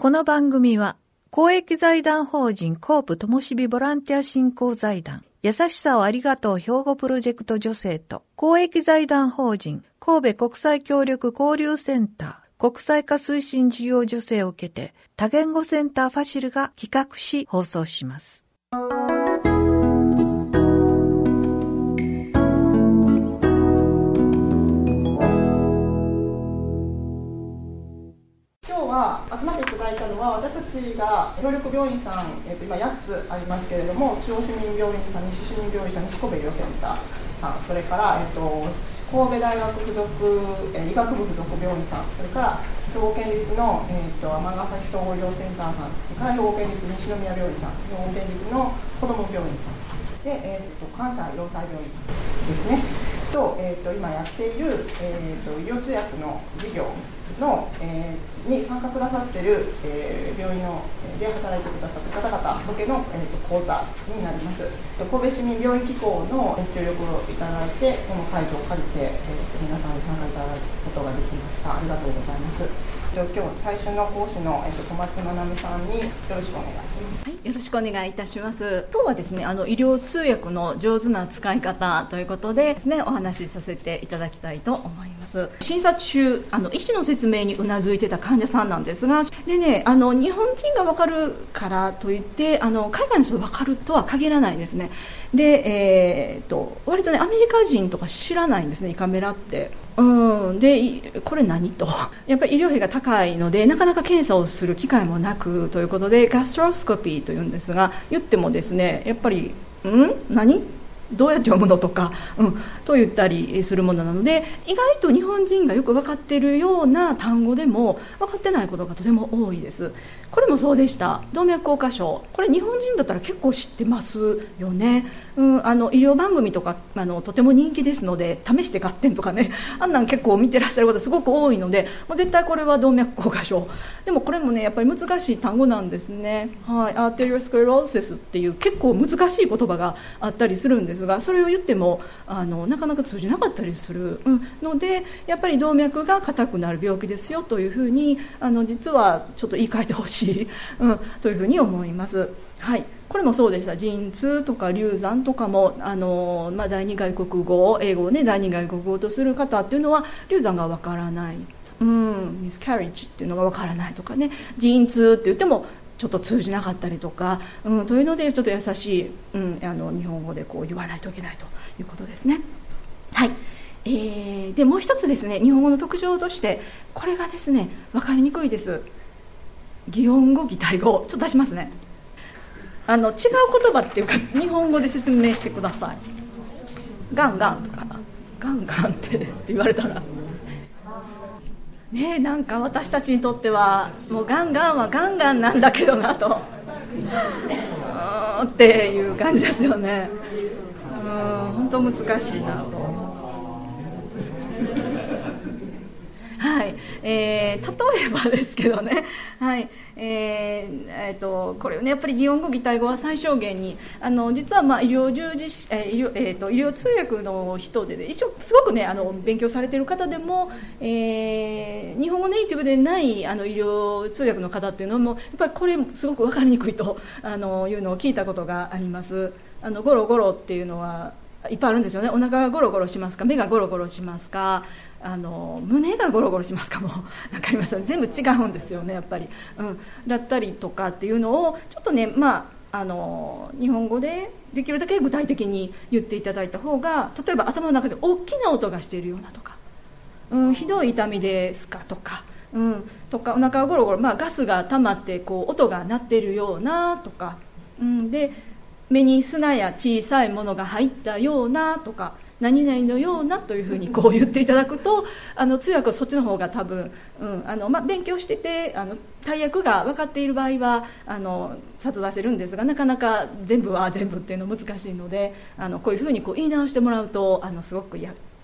この番組は公益財団法人コープともしびボランティア振興財団、優しさをありがとう兵庫プロジェクト女性と、公益財団法人神戸国際協力交流センター国際化推進事業女性を受けて多言語センターファシルが企画し放送します。 集まっていただいたのは、私たちが協力病院さん、今8つありますけれども、中央市民病院さん、西市民病院さん、西神戸医療センターさん、それから、神戸大学附属、医学部附属病院さん、それから兵庫県立の、尼崎総合医療センターさん、それから兵庫県立西宮病院さん、兵庫県立の子ども病院さんで、関西労災病院さんですねと、今やっている、医療通訳の事業の、に参加くださっている、病院の、で働いてくださっている方々向けの、講座になります。神戸市民病院機構の協力をいただいて、この会場を借りて、皆さんに参加いただくことができました。ありがとうございます。今日最初の講師の、小松まなみさんによろしくお願いします。 はい、よろしくお願いいたします。今日はですね、医療通訳の上手な使い方ということでですね、お話しさせていただきたいと思います。診察中、医師の説明にうなずいてた患者さんなんですが、でね、日本人が分かるからといって海外の人が分かるとは限らないんですね。で、割とね、アメリカ人とか知らないんですね、胃カメラって。でこれ何と、やっぱり医療費が高いのでなかなか検査をする機会もなくということで、ガストロスコピーというんですが、言ってもですね、やっぱり何どうやって読むのとか、と言ったりするものなので、意外と日本人がよく分かっているような単語でも分かってないことがとても多いです。これもそうでした。動脈硬化症、これ日本人だったら結構知ってますよね。医療番組とかとても人気ですので、試して合点とかね、あんなん結構見てらっしゃる方すごく多いので、もう絶対これは動脈硬化症。でもこれもね、やっぱり難しい単語なんですね。はい、アーテリオスクレローシスっていう結構難しい言葉があったりするんですが、それを言ってもなかなか通じなかったりする、ので、やっぱり動脈が硬くなる病気ですよというふうに実はちょっと言い換えてほしい、というふうに思います。はい、これもそうでした。陣痛とか流産とかも第二外国語、英語をね第二外国語とする方っていうのは流産がわからない、ミスキャリッジっていうのがわからないとかね、陣痛って言ってもちょっと通じなかったりとか、というのでちょっと優しい、日本語でこう言わないといけないということですね。はい、でもう一つですね、日本語の特徴として、これがですね分かりにくいです。擬音語擬態語、ちょっと出しますね。違う言葉っていうか日本語で説明してください。ガンガンとか、ガンガンって言われたらね、なんか私たちにとってはもうガンガンはガンガンなんだけどなとっていう感じですよね。本当難しいなと。はい、例えばですけどね、はい、これね、やっぱり擬音語擬態語は最小限に実は医療従事者、医療通訳の人で、ね、一応すごくね勉強されている方でも、日本語ネイティブでない医療通訳の方っていうのもやっぱりこれすごく分かりにくいというのを聞いたことがあります。ゴロゴロっていうのはいっぱいあるんですよね。お腹がゴロゴロしますか、目がゴロゴロしますか、胸がゴロゴロしますかも分かります。全部違うんですよね、やっぱり、だったりとかっていうのをちょっとね、日本語でできるだけ具体的に言っていただいた方が、例えば頭の中で大きな音がしているようなとか、ひどい痛みですかとか、とかお腹がゴロゴロ、ガスが溜まってこう音が鳴っているようなとか、で目に砂や小さいものが入ったようなとか、何々のようなというふうにこう言っていただくと、通訳はそっちの方が多分、勉強してて大役が分かっている場合はさっと出せるんですが、なかなか全部は全部っていうの難しいので、こういうふうにこう言い直してもらうとすごく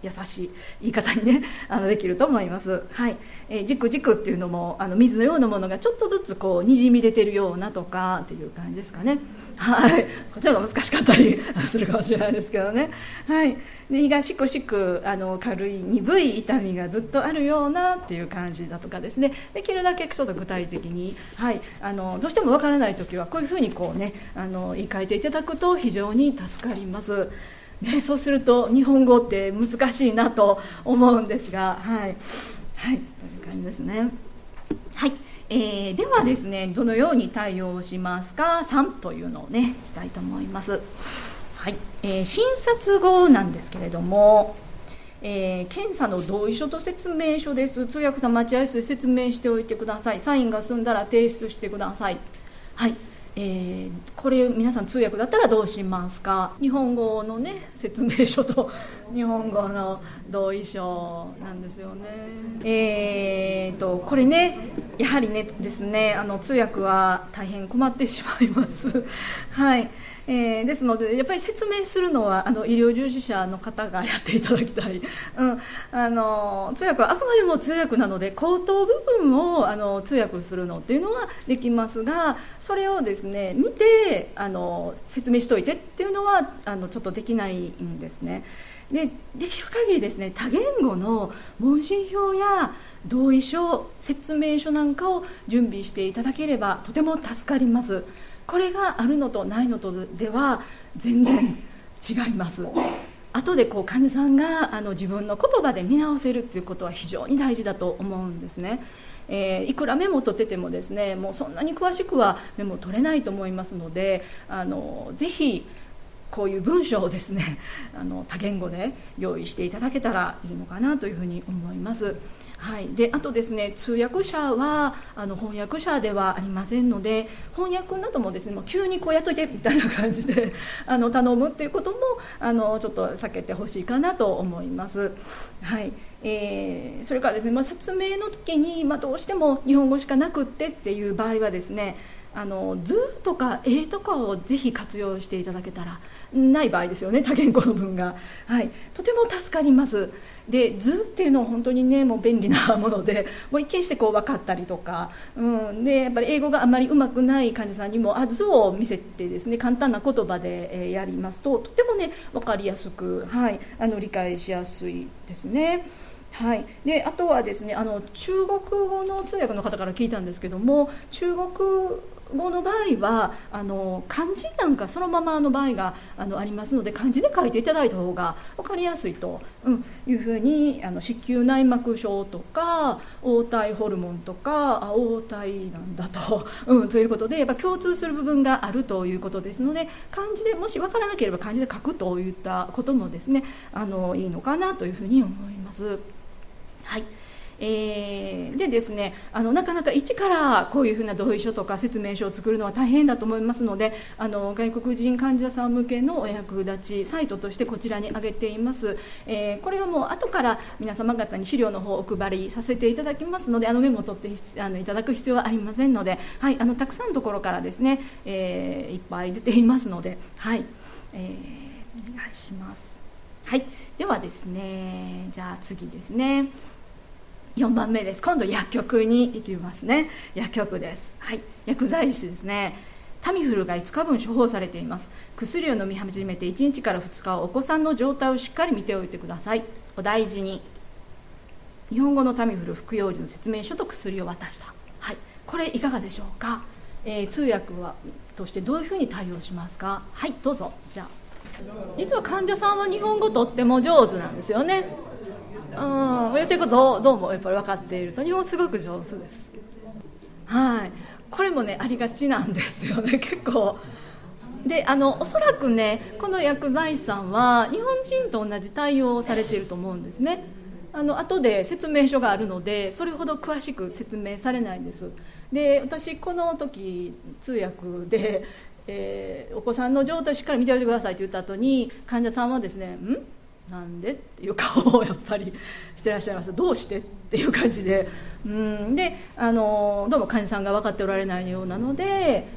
優しい言い方にねできると思います。はい、じくじくっていうのも水のようなものがちょっとずつこうにじみ出てるようなとかっていう感じですかね。はい、こちらが難しかったりするかもしれないですけどね。はい、で胃がしくしく軽い鈍い痛みがずっとあるようなっていう感じだとかですね、できるだけちょっと具体的に、はい、どうしてもわからないときはこういうふうにこうね言い換えていただくと非常に助かります。ね、そうすると日本語って難しいなと思うんですが、はい、はい、という感じですね。はい、ではですね、どのように対応しますか3というのをねいきたいと思います。はい、診察後なんですけれども、検査の同意書と説明書です。通訳さん待合室で説明しておいてください。サインが済んだら提出してください。はい、これ皆さん通訳だったらどうしますか。日本語のね説明書と日本語の同意書なんですよね。これねやはりねですね通訳は大変困ってしまいます。はい、ですのでやっぱり説明するのは医療従事者の方がやっていただきたい。通訳はあくまでも通訳なので口頭部分を通訳するのっていうのはできますが、それをですね見て説明しといてっていうのはちょっとできないんですね。できる限りですね多言語の問診票や同意書説明書なんかを準備していただければとても助かります。これがあるのとないのとでは全然違います。後で患者さんが自分の言葉で見直せるということは非常に大事だと思うんですね。いくらメモを取っててもですねもうそんなに詳しくはメモを取れないと思いますのでぜひこういう文章をですね多言語で用意していただけたらいいのかなというふうに思います。はい、であとですね通訳者は翻訳者ではありませんので翻訳などもですねもう急にこうやっといてみたいな感じで頼むっていうこともちょっと避けてほしいかなと思います。はい、それからですね、説明の時に、どうしても日本語しかなくってっていう場合はですね図とか絵とかをぜひ活用していただけたら、ない場合ですよね多言語の文が、はい、とても助かります。で図っていうのは本当にねもう便利なものでもう一見して分かったりとか、でやっぱり英語があまりうまくない患者さんにも図を見せてですね簡単な言葉で、やりますととてもね分かりやすく、はい、理解しやすいですね。はい、であとはですね中国語の通訳の方から聞いたんですけども、中国語の場合は漢字なんかそのままの場合がありますので漢字で書いていただいた方が分かりやすいと、いうふうに子宮内膜症とか黄体ホルモンとか黄体なんだと、ということでやっぱ共通する部分があるということですので漢字でもし分からなければ漢字で書くといったこともですねいいのかなというふうに思います。はい、でですねなかなか一からこういうふうな同意書とか説明書を作るのは大変だと思いますので外国人患者さん向けのお役立ちサイトとしてこちらに挙げています。これはもう後から皆様方に資料の方をお配りさせていただきますのでメモを取っていただく必要はありませんので、はい、たくさんのところからですね、いっぱい出ていますので、はい、お願いします。はい、ではですねじゃあ次ですね4番目です。今度薬局に行きますね。薬局です。はい、薬剤師ですね。タミフルが5日分処方されています。薬を飲み始めて1日から2日はお子さんの状態をしっかり見ておいてください。お大事に。日本語のタミフル服用時の説明書と薬を渡した。はい、これいかがでしょうか。通訳はとしてどういうふうに対応しますか。はい、どうぞ。じゃあ実は患者さんは日本語とっても上手なんですよね。言ってることどうもやっぱり分かっていると日本すごく上手です。はい、これもねありがちなんですよね結構でおそらくねこの薬剤師さんは日本人と同じ対応をされていると思うんですね。後で説明書があるのでそれほど詳しく説明されないんです。で私この時通訳で、お子さんの状態をしっかり見ておいてくださいと言った後に患者さんはですねなんでっていう顔をやっぱりしてらっしゃいます。どうしてっていう感じで、でどうも患者さんが分かっておられないようなのでち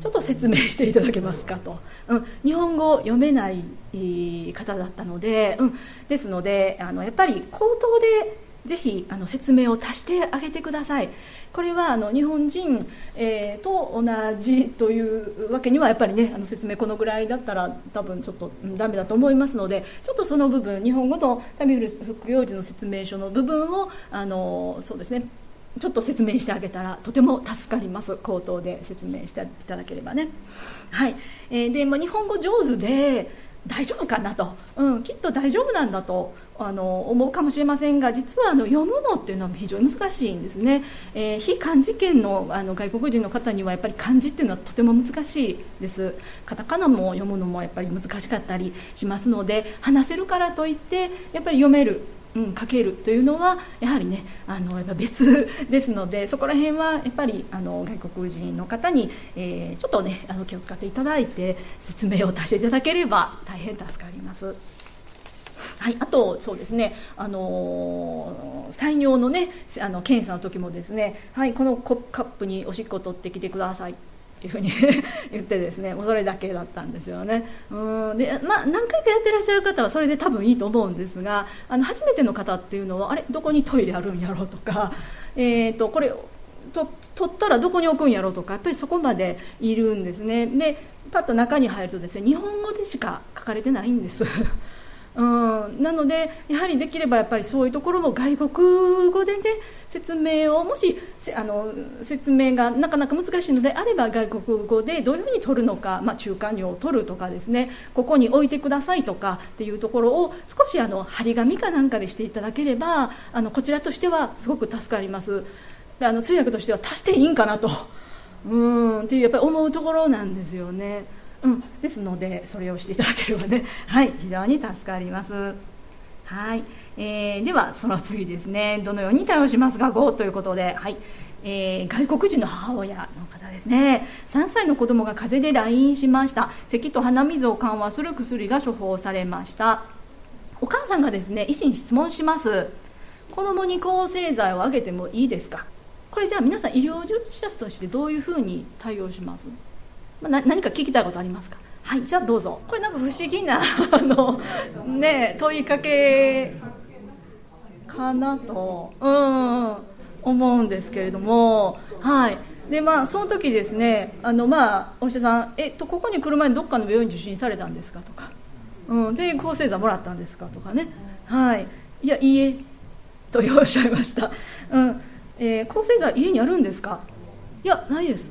ょっと説明していただけますかと、日本語読めない方だったので、ですのでやっぱり口頭でぜひ説明を足してあげてください。これは日本人、と同じというわけにはやっぱりね、説明このぐらいだったら多分ちょっとダメだと思いますので、ちょっとその部分、日本語のタミフル服用時の説明書の部分をそうですね、ちょっと説明してあげたらとても助かります。口頭で説明していただければね。はい。で、日本語上手で大丈夫かなと、きっと大丈夫なんだと思うかもしれませんが、実は読むのっていうのは非常に難しいんですね。非漢字圏の外国人の方にはやっぱり漢字っていうのはとても難しいです。カタカナも読むのもやっぱり難しかったりしますので、話せるからといってやっぱり読める、書けるというのはやはりね、やっぱ別ですので、そこら辺はやっぱり外国人の方に、ちょっとね気を使っていただいて説明を足していただければ大変助かります。はい、あとそうですね、採用のね検査の時もですね、はい、このカップにおしっこ取ってきてくださいっていうふうに言ってですね、もうそれだけだったんですよね。で、何回かやってらっしゃる方はそれで多分いいと思うんですが、初めての方っていうのは、あれどこにトイレあるんやろうとか、これ取ったらどこに置くんやろうとか、やっぱりそこまでいるんですね。でパッと中に入るとですね、日本語でしか書かれてないんですなのでやはりできればやっぱりそういうところも外国語でね説明を、もし説明がなかなか難しいのであれば外国語でどういうふうに取るのか、中間尿を取るとかですね、ここに置いてくださいとかっていうところを少し張り紙かなんかでしていただければこちらとしてはすごく助かります。で通訳としては足していいんかなとっていうやっぱり思うところなんですよね。ですのでそれをしていただければね、はい、非常に助かります。はい、ではその次ですね、どのように対応しますか5ということで、はい、外国人の母親の方ですね。3歳の子供が風邪で来院しました。咳と鼻水を緩和する薬が処方されました。お母さんがですね、医師に質問します。子供に抗生剤をあげてもいいですか。これじゃあ皆さん医療従事者としてどういうふうに対応します？何か聞きたいことありますか？はい、じゃあどうぞ。これなんか不思議な問いかけかなと思うんですけれども、はい。でその時ですね、お医者さんここに来る前にどっかの病院受診されたんですかとか、で抗生剤もらったんですかとかね、はい、いやいいえとおっしゃいました。抗生剤家にあるんですか？いやないです。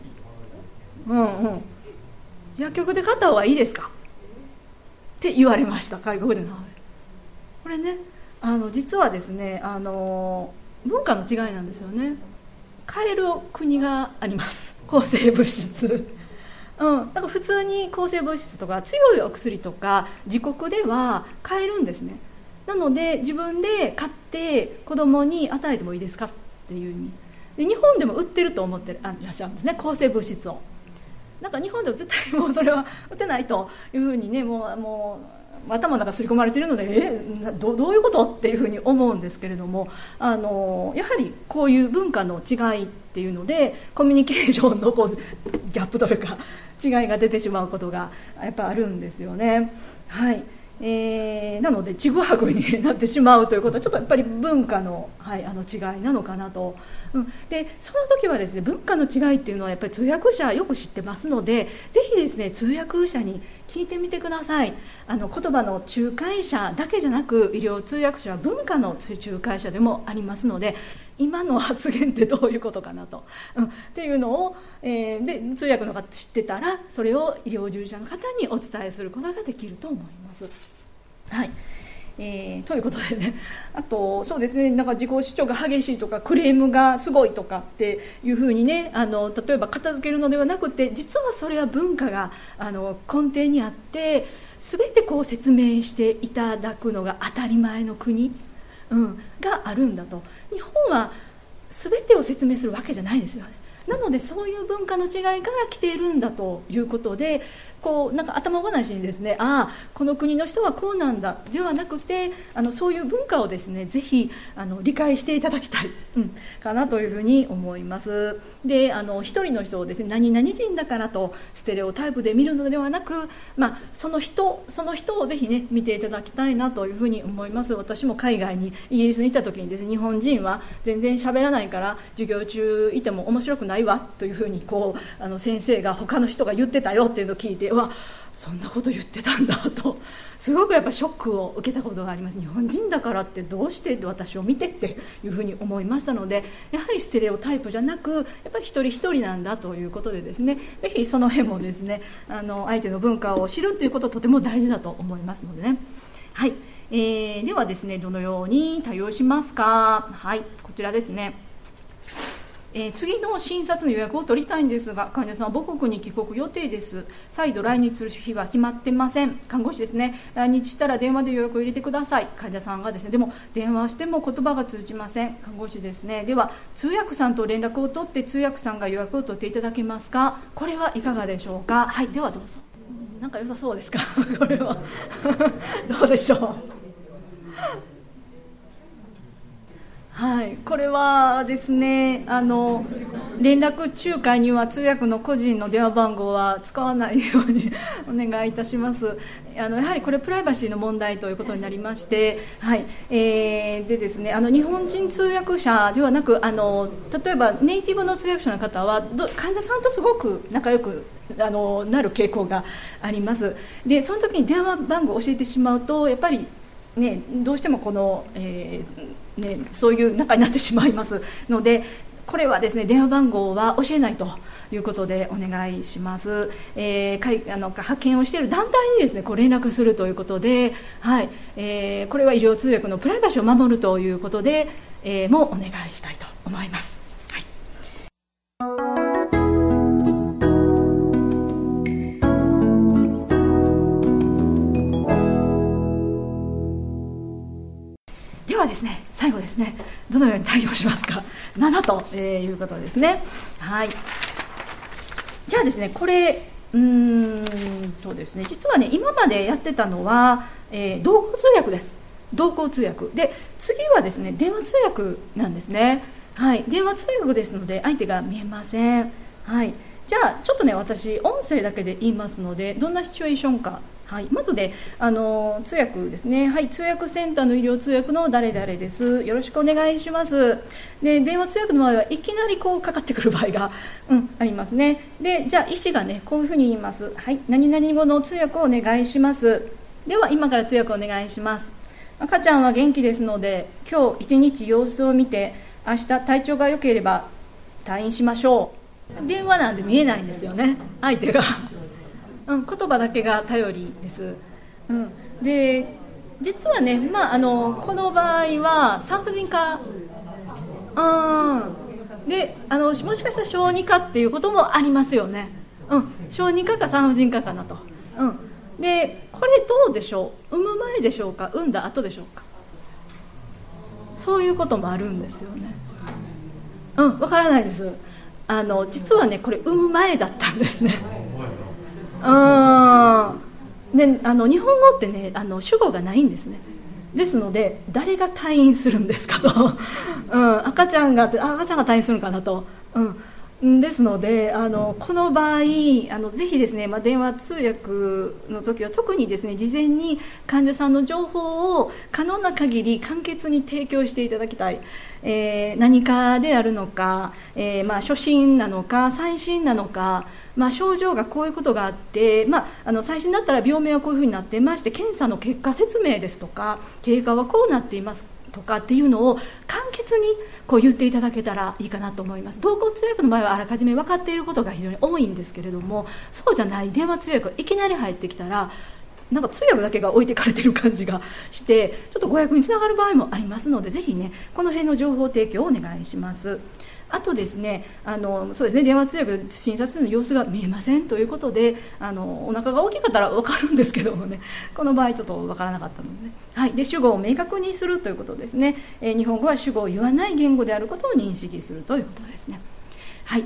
薬局で買った方がいいですかって言われました。外国での。これね実はですね文化の違いなんですよね。買える国があります。抗生物質だから普通に抗生物質とか強いお薬とか自国では買えるんですね。なので自分で買って子供に与えてもいいですかっていう意味で、日本でも売ってると思ってらっしゃるんですね、抗生物質を。なんか日本では絶対もうそれは打てないというふうにね、もう頭の中刷り込まれているのでどういうことっていうふうに思うんですけれども、やはりこういう文化の違いっていうのでコミュニケーションのギャップというか違いが出てしまうことがやっぱあるんですよね。はい。なのでちぐはぐになってしまうということはちょっとやっぱり文化の、違いなのかなと。でその時はですね、文化の違いっていうのはやっぱり通訳者よく知ってますので、ぜひですね通訳者に聞いてみてください。言葉の仲介者だけじゃなく医療通訳者は文化の仲介者でもありますので、今の発言ってどういうことかなと、っていうのを、で通訳の方知ってたらそれを医療従事者の方にお伝えすることができると思います。はい。ということでね、あとそうですね、なんか自己主張が激しいとかクレームがすごいとかっていうふうにね、例えば片付けるのではなくて、実はそれは文化が根底にあって、全てこう説明していただくのが当たり前の国、があるんだと。日本は全てを説明するわけじゃないですよね。 なのでそういう文化の違いから来ているんだということで、なんか頭ごなしにですね、この国の人はこうなんだではなくて、そういう文化をですねぜひ理解していただきたい、かなというふうに思います。で一人の人をですね何々人だからとステレオタイプで見るのではなく、その人をぜひね見ていただきたいなというふうに思います。私も海外にイギリスに行った時にですね、日本人は全然喋らないから授業中いても面白くないわというふうに先生が他の人が言ってたよっていうのを聞いて、そんなこと言ってたんだとすごくやっぱショックを受けたことがあります。日本人だからってどうして私を見てっていうふうに思いましたので、やはりステレオタイプじゃなくやっぱり一人一人なんだということでですね、ぜひその辺もですね相手の文化を知るということはとても大事だと思いますのでね。はい、ではですねどのように対応しますか。はい、こちらですね。次の診察の予約を取りたいんですが、患者さんは母国に帰国予定です。再度来日する日は決まってません。看護師ですね、来日したら電話で予約を入れてください。患者さんがですね、でも電話しても言葉が通じません。看護師ですね、では通訳さんと連絡を取って通訳さんが予約を取っていただけますか。これはいかがでしょうか。はい、ではどうぞ。なんか良さそうですかこれはどうでしょう。はい、これはですね連絡仲介には通訳の個人の電話番号は使わないようにお願いいたします。やはりこれプライバシーの問題ということになりまして、はいでですね、日本人通訳者ではなく例えばネイティブの通訳者の方は患者さんとすごく仲良くなる傾向があります。でその時に電話番号を教えてしまうとやっぱりどうしてもそういう仲になってしまいますので、これはですね電話番号は教えないということでお願いします。派遣をしている団体にですね連絡するということで、はいこれは医療通訳のプライバシーを守るということで、もお願いしたいと思います。ではですね、最後ですね、どのように対応しますか。7ということですね。はい。じゃあですね、これですね、実はね今までやってたのは、同行通訳です。同行通訳で、次はですね電話通訳なんですね。はい、電話通訳ですので相手が見えません。はい。じゃあちょっとね私音声だけで言いますので、どんなシチュエーションか。はい、まずで、通訳ですね。はい、通訳センターの医療通訳の誰々です。よろしくお願いします。で、電話通訳の場合はいきなりかかってくる場合が、ありますね。で、じゃあ医師がねこういうふうに言います。はい、何々語の通訳をお願いします。では今から通訳お願いします。赤ちゃんは元気ですので、今日一日様子を見て、明日体調が良ければ退院しましょう。電話なんで見えないんですよね、相手が。言葉だけが頼りです。で実はね、この場合は産婦人科でもしかしたら小児科っていうこともありますよね。小児科か産婦人科かなと。でこれどうでしょう。産む前でしょうか、産んだ後でしょうか。そういうこともあるんですよね。わからないです。実はねこれ産む前だったんですね。で日本語ってね主語がないんですね。ですので誰が退院するんですかと、赤ちゃんが退院するのかなと、ですのでこの場合ぜひですね、電話通訳の時は特にですね事前に患者さんの情報を可能な限り簡潔に提供していただきたい。何かであるのか、初診なのか最新なのか、症状がこういうことがあって、最新だったら病名はこういうふうになっていまして、検査の結果説明ですとか経過はこうなっていますとかっていうのを簡潔に言っていただけたらいいかなと思います。同行通訳の場合はあらかじめ分かっていることが非常に多いんですけれども、そうじゃない電話通訳がいきなり入ってきたらなんか通訳だけが置いてかれている感じがしてちょっと誤訳につながる場合もありますので、ぜひねこの辺の情報提供をお願いします。あとですね、そうですね、電話通訳診察の様子が見えませんということで、お腹が大きかったら分かるんですけどもね、この場合ちょっと分からなかったのでね、はい、で主語を明確にするということですね。日本語は主語を言わない言語であることを認識するということですね。はい、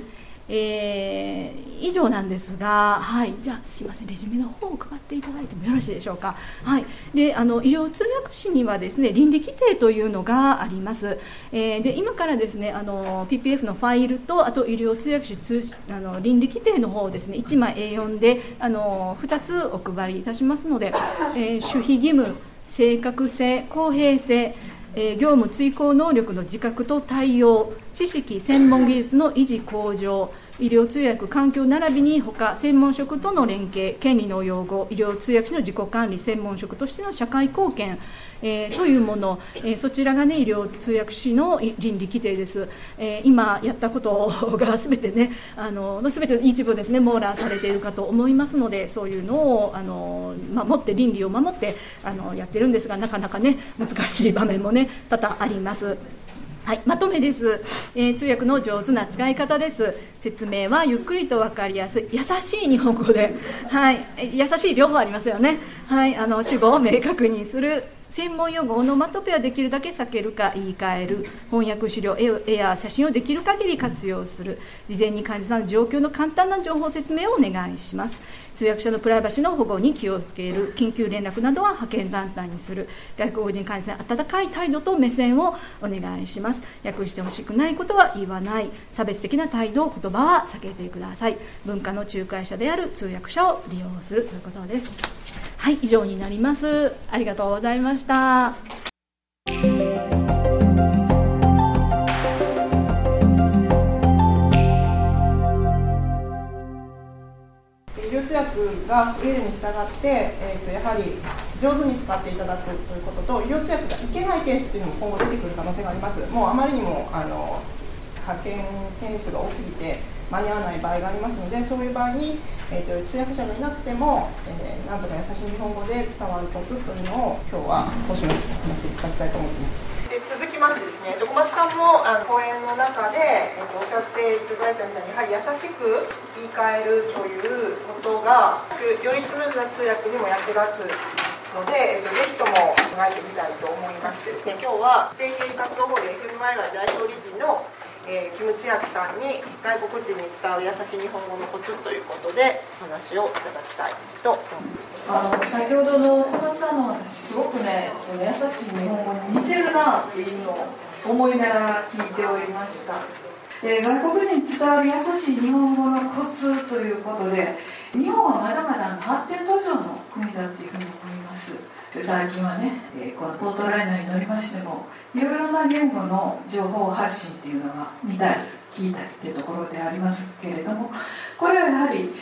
以上なんですが、はい、じゃあすいません、レジュメの方を配っていただいてもよろしいでしょうか。はい、で医療通訳士にはですね、倫理規定というのがあります。で今からですね、PPF のファイルと、あと医療通訳士倫理規定の方をですね、1枚 A4 で2つお配りいたしますので、守秘義務、正確性、公平性、業務遂行能力の自覚と対応、知識専門技術の維持向上、医療通訳環境並びに他専門職との連携、権利の擁護、医療通訳士の自己管理、専門職としての社会貢献、というもの、そちらが、ね、医療通訳士の倫理規定です。今やったことがすべてね、すべて一部ですね、網羅されているかと思いますので、そういうのを守って、倫理を守ってやってるんですが、なかなかね、難しい場面もね、多々あります。はい、まとめです。通訳の上手な使い方です。説明はゆっくりと分かりやすい、優しい日本語で、はい、優しい両方ありますよね。はい、主語を明確にする。専門用語オノマトペはできるだけ避けるか言い換える。翻訳資料、絵や写真をできる限り活用する。事前に患者さんの状況の簡単な情報説明をお願いします。通訳者のプライバシーの保護に気をつける。緊急連絡などは派遣団体にする。外国人患者さん温かい態度と目線をお願いします。訳してほしくないことは言わない。差別的な態度、言葉は避けてください。文化の仲介者である通訳者を利用するということです。はい、以上になります。ありがとうございました。 医療通訳が増えるに従って、やはり上手に使っていただくということと、医療通訳がいけないケースというのも今後出てくる可能性があります。もうあまりにも派遣件数が多すぎて間に合わない場合がありますので、そういう場合に、通訳者がいなくても、なんとか優しい日本語で伝わるコツというのを今日は講師の話していただきたいと思っています。で続きましてですね、小松さんも講演の中で、おっしゃっていただいたみたいに、やはり優しく言い換えるということがよりスムーズな通訳にも役立つので、ぜひとも考えてみたいと思いましてですね、今日は定期活動法で FMI 代表理事のキム・チヤクさんに外国人に伝わる優しい日本語のコツということでお話をいただきたいと思います。 先ほどの小松さんの話、すごくね、その優しい日本語に似てるなっていうのを思いながら聞いておりました。外国人に伝わる優しい日本語のコツということで、日本はまだまだ発展途上の国だっていうふうに思います。最近はね、このポートライナーに乗りましても、いろいろな言語の情報発信っていうのが見たり聞いたりっていうところでありますけれども、これはやはり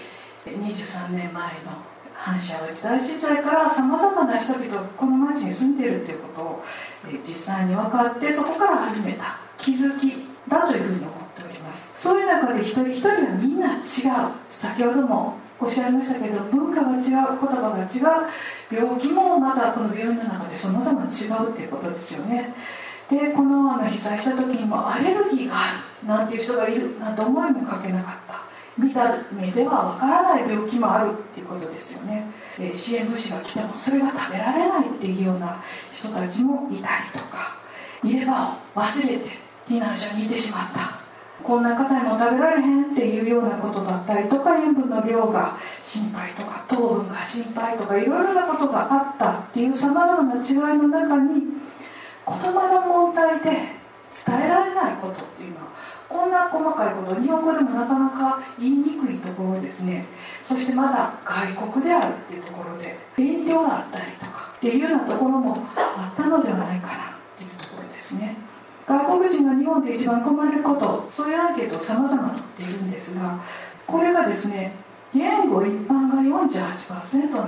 23年前の阪神・淡路大震災からさまざまな人々がこの町に住んでいるということを実際に分かって、そこから始めた気づきだというふうに思っております。そういう中で一人一人はみんな違う、先ほどもおっしゃいましたけど、文化が違う、言葉が違う、病気もまたこの病院の中で様々違うっていうことですよね。で、この被災した時にもアレルギーがあるなんていう人がいるなんて思いもかけなかった。見た目ではわからない病気もあるっていうことですよね。支援物資が来てもそれが食べられないっていうような人たちもいたりとか、入れ歯を忘れて避難所にいてしまった、こんな方にも食べられへんっていうようなことだったりとか、塩分の量が心配とか糖分が心配とか、いろいろなことがあったっていうさまざまな違いの中に、言葉の問題で伝えられないことっていうのは、こんな細かいこと、日本語でもなかなか言いにくいところですね。そしてまだ外国であるっていうところで遠慮があったりとかっていうようなところもあったのではないかなっていうところですね。外国人が日本で一番困ること、そういうアンケートをさまざま取っているんですが、これがですね、言語一般が 48% なんだそうです。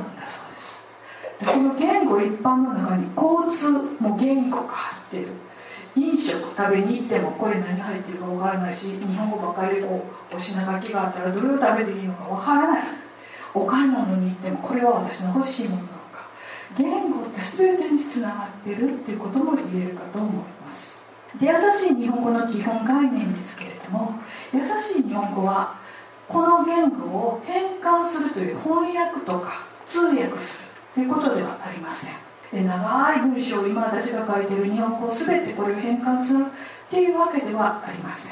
でこの言語一般の中に交通も言語が入っている。飲食食べに行ってもこれ何入ってるかわからないし、日本語ばかりでお品書きがあったらどれを食べていいのかわからない。お買い物に行ってもこれは私の欲しいものなのか。言語って全てにつながっているっていうことも言えるかと思います。で、優しい日本語の基本概念ですけれども、優しい日本語はこの言語を変換するという翻訳とか通訳するということではありません。で、長い文章を今私が書いている日本語を全てこれを変換するっていうわけではありません。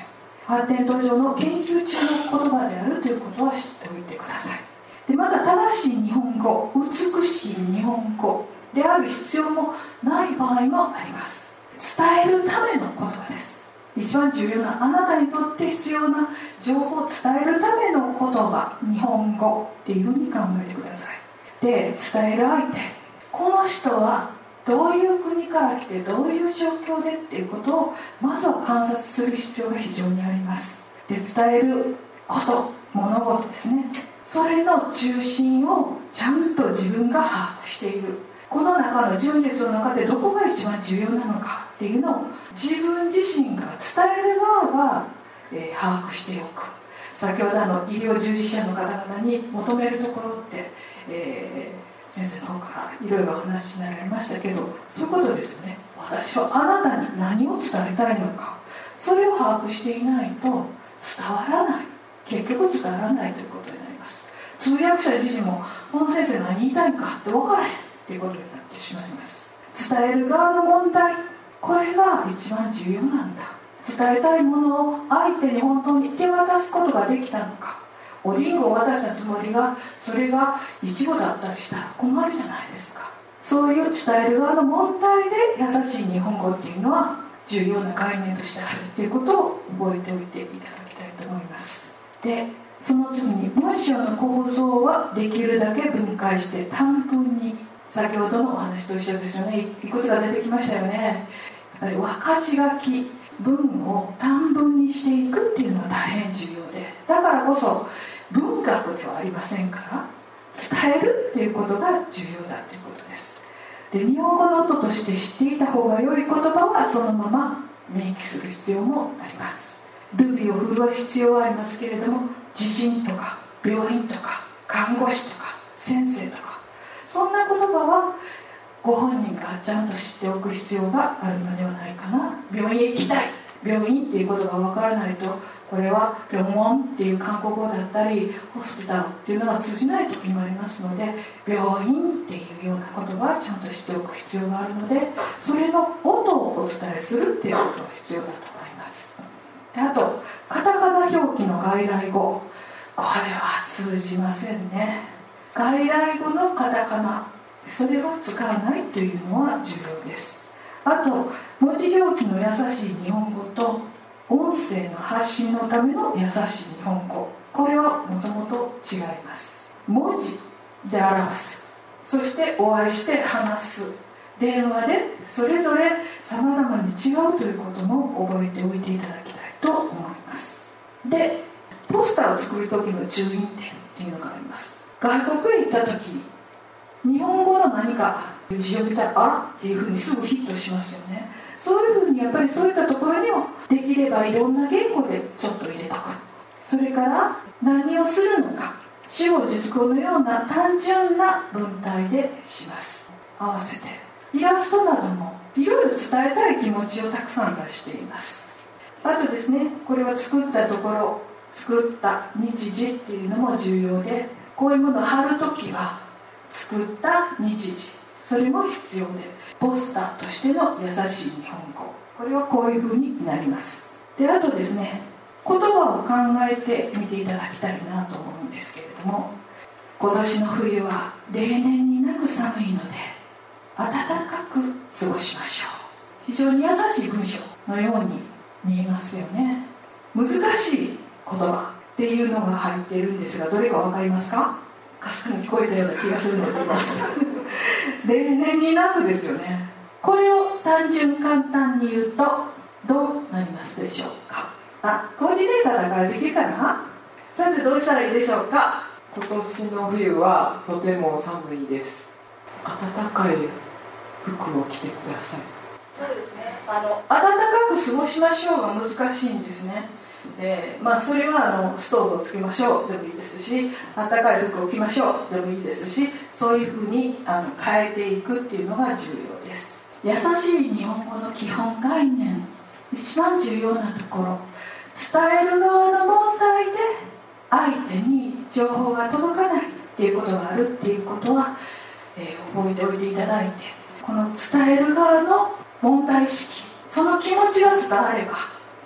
発展途上の研究中の言葉であるということは知っておいてください。でまた正しい日本語、美しい日本語である必要もない場合もあります。伝えるための言葉です。一番重要な、あなたにとって必要な情報を伝えるための言葉、日本語っていうふうに考えてください。で、伝える相手、この人はどういう国から来てどういう状況でっていうことをまずは観察する必要が非常にあります。で、伝えること、物事ですね、それの中心をちゃんと自分が把握している。この中の順列の中でどこが一番重要なのかっていうのを自分自身が、伝える側が、把握しておく。先ほど医療従事者の方々に求めるところって、先生の方からいろいろお話になられましたけど、そういうことですよね。私はあなたに何を伝えたいのか、それを把握していないと伝わらない、結局伝わらないということになります。通訳者自身もこの先生何言いたいかって分からへんっていうことになってしまいます。伝える側の問題、これが一番重要なんだ。伝えたいものを相手に本当に手渡すことができたのか。おりんごを渡したつもりがそれがイチゴだったりしたら困るじゃないですか。そういう伝える側の問題で優しい日本語っていうのは重要な概念としてあるっていうことを覚えておいていただきたいと思います。で、その次に文章の構造はできるだけ分解して短文に、先ほどのお話と一緒ですよね。いくつか出てきましたよね。分かち書き、文を短文にしていくっていうのは大変重要で、だからこそ文学ではありませんから、伝えるっていうことが重要だということです。で、日本語の音として知っていた方が良い言葉はそのまま明記する必要もあります。ルビを振るう必要はありますけれども、知人とか病院とか看護師とか先生とか、そんな言葉はご本人がちゃんと知っておく必要があるのではないかな。病院へ行きたい、病院っていうことが分からないと、これは病院っていう韓国語だったりホスピタルっていうのが通じない時もありますので、病院っていうような言葉はちゃんと知っておく必要があるので、それの音をお伝えするっていうことが必要だと思います。で、あとカタカナ表記の外来語、これは通じませんね。外来語のカタカナ、それは使えないというのは重要です。あと文字表記の優しい日本語と音声の発信のための優しい日本語、これはもともと違います。文字で表す、そしてお会いして話す、電話でそれぞれ様々に違うということも覚えておいていただきたいと思います。で、ポスターを作る時の注意点っていうのがあります。外国へ行った時に日本語の何か字を見たら、あらっていうふうにすぐヒットしますよね。そういうふうにやっぱりそういったところにもできればいろんな言語でちょっと入れとく。それから何をするのか、主語実語のような単純な文体でします。合わせてイラストなどもいろいろ伝えたい気持ちをたくさん出しています。あとですね、これは作ったところ、作った日時っていうのも重要で、こういうものを貼るときは作った日時、それも必要で、ポスターとしての優しい日本語、これはこういうふうになります。で、あとですね、言葉を考えてみていただきたいなと思うんですけれども、今年の冬は例年になく寒いので暖かく過ごしましょう。非常に優しい文章のように見えますよね。難しい言葉っていうのが入っているんですが、どれか分かりますか？かすかに聞こえたような気がするので言います例年になくですよね。これを単純簡単に言うとどうなりますでしょうか？コーディネーターだからできるかな？さて、どうしたらいいでしょうか？ 今年の冬はとても寒いです。暖かい服を着てください。 そうですね、暖かく過ごしましょうが難しいんですね。それはストーブをつけましょうでもいいですし、暖かい服を着ましょうでもいいですし、そういうふうに変えていくっていうのが重要です。優しい日本語の基本概念、一番重要なところ、伝える側の問題で相手に情報が届かないっていうことがあるっていうことは、覚えておいていただいて、この伝える側の問題意識、その気持ちが伝われば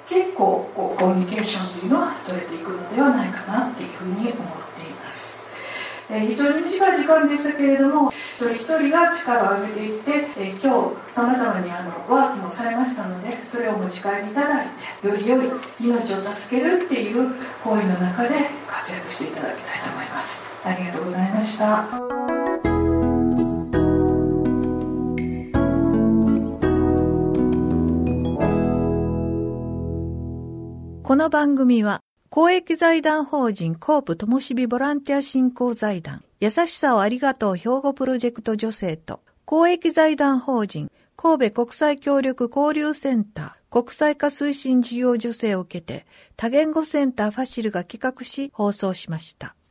結構コミュニケーションというのは取れていくのではないかなっていうふうに思っています。非常に短い時間でしたけれども、一人一人が力を上げていって、今日さまざまにワークもされましたので、それを持ち帰りいただいて、より良い命を助けるっていう行為の中で活躍していただきたいと思います。ありがとうございました。 この番組は公益財団法人コープともしびボランティア振興財団優しさをありがとう兵庫プロジェクト女性と公益財団法人神戸国際協力交流センター国際化推進事業助成を受けて多言語センターファシルが企画し放送しました。